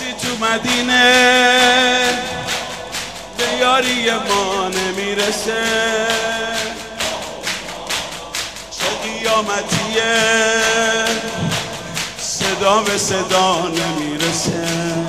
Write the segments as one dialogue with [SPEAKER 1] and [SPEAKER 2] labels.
[SPEAKER 1] کسی تو مدینه به یاری ما نمیرسه، چه قیامتیه صدا به صدا نمیرسه.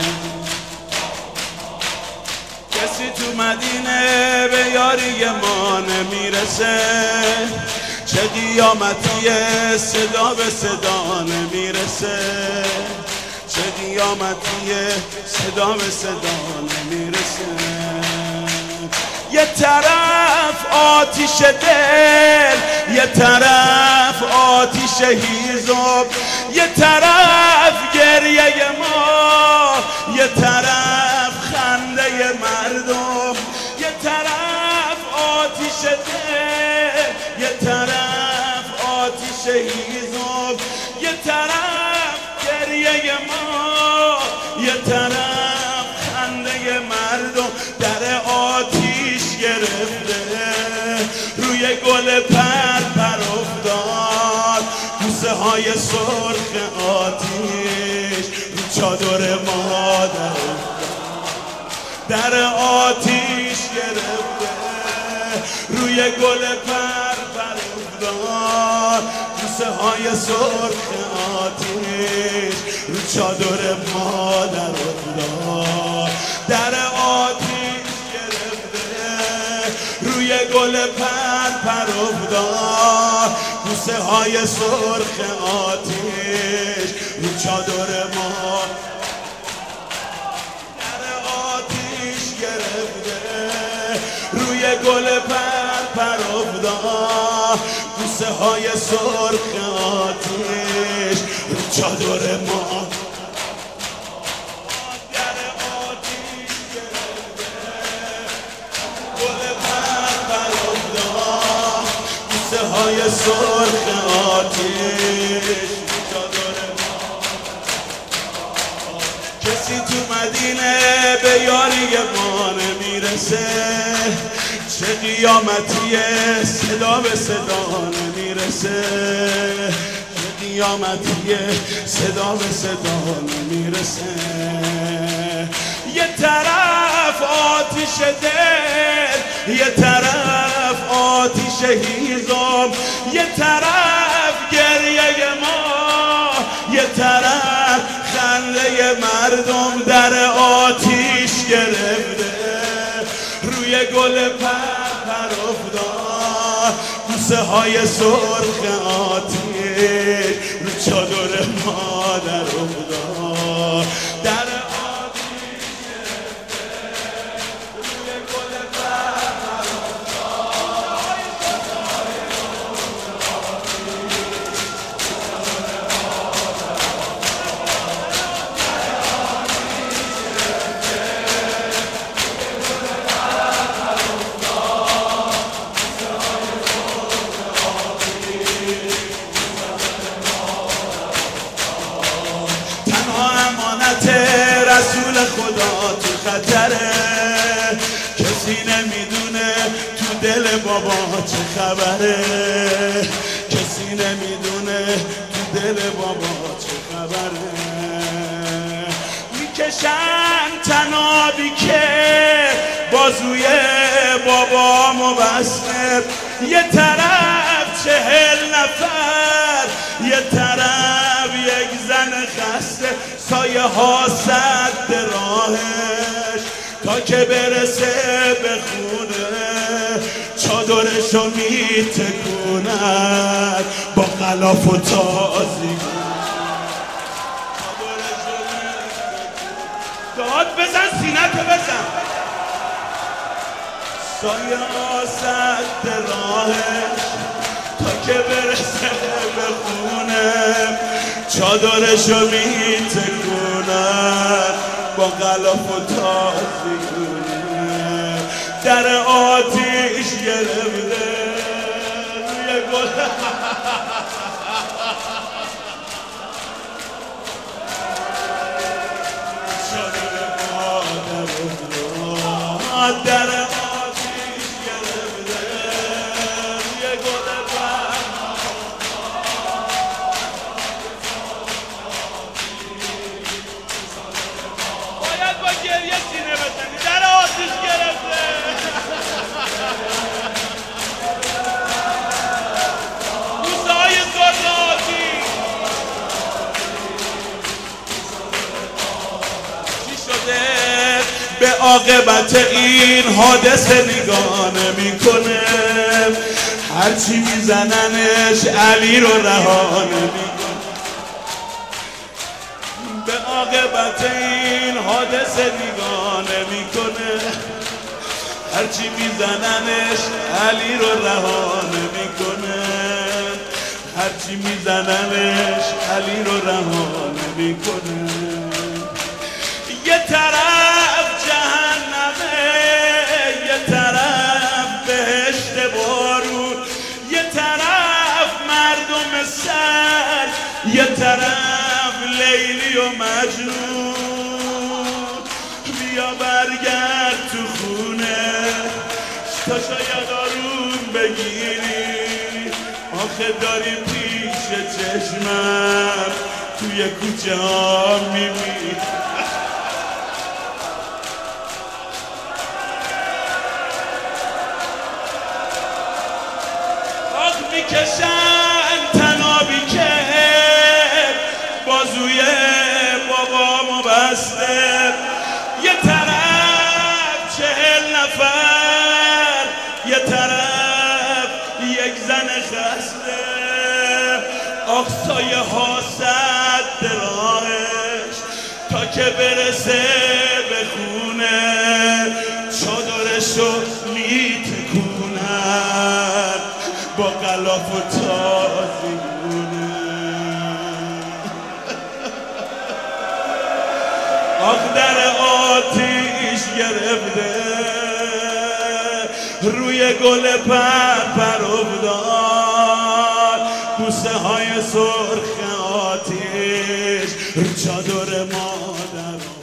[SPEAKER 1] کسی تو مدینه به یاری ما نمیرسه، چه قیامتیه صدا به صدا نمیرسه، چه قیامتیه صدا به صدا نمیرسه. یه طرف آتیش دل، یه طرف آتیش هیزم، یه طرف گریه ما، یه طرف خنده مردم، یه طرف آتیش دل، یه طرف آتیش هیزم، یه طرف گریه ما، یه طرف خنده مردم. در آتیش گرفته روی گل پر افتاد، بوسه های سرخ آتیش رو چادر مادر افتاد. در آتیش گرفته روی گل پر افتاد، بوسه های سرخ آتیش رو چادر مادر افتاد. در آتیش گرفته روی گل پر افتاد، بوسه های سرخ آتیش رو چادر ما. در آتیش گرفته روی گل پر افتاد، بوسه های سرخ آتیش رو چادر ما. های سرخ آتیش چادر ما. کسی تو مدینه به یاری ما نمیرسه، چه قیامتیه صدا به صدا نمیرسه، چه قیامتیه صدا به صدا نمیرسه. یه طرف آتیش دل، یه طرف آتیش هیزم، یه طرف گریه ما، یه طرف خنده مردم. در آتیش گرفته روی گل پر افتاد، بوسه های سرخ آتیش رو چادر مادر افتاد. در رسول خدا تو خطره، کسی نمیدونه تو دل بابا چه خبره، کسی نمیدونه تو دل بابا چه خبره. میکشن تنابی که بازوی بابا مبسمه، یه طرف 40 نفر، یه طرف یک زن خسته، سایه ها سد راهش تا که برسه به خونه، چادرشو میتکوند با غلاف و تازی. داد بزن سینه‌تو بزن. سایه ها سد راهش تا که برسه به خونه، چادرشو میتکوند با غلاف و تازیونه. در آتیش گرفته روی گل چادر مادر افتاد. در آتیش گرفته روی گل یه سینه بزنی در آتیش گرفته روزهای سرناتی چی شده به عاقبت این حادثه نگاه نمیکنه هرچی میزننش علی رو رها نمیکنه به عاقبت این حادثه نگاه نمیکنه هرچی میزننش علی رو رها نمیکنه هرچی میزننش علی رو رها نمیکنه یه طرف جهنمه یه طرف بهشت بارون یه طرف مردم سر یه طرف لیلی و مجنون بیا برگرد تو خونه تا شاید آروم بگیری آخه داری پیش چشمم توی کوچه ها میبینی میکشن تنابی که بازوی بابامو بسته یه طرف 40 نفر یه طرف یک زن خسته آقسایه ها سد راهش تا که برسه به خونه چادرشو میتکونن با غلاف و تازیونه آخ در آتیش گرفته روی گل پرپر افتاد بوسه های سرخ آتیش چادر مادر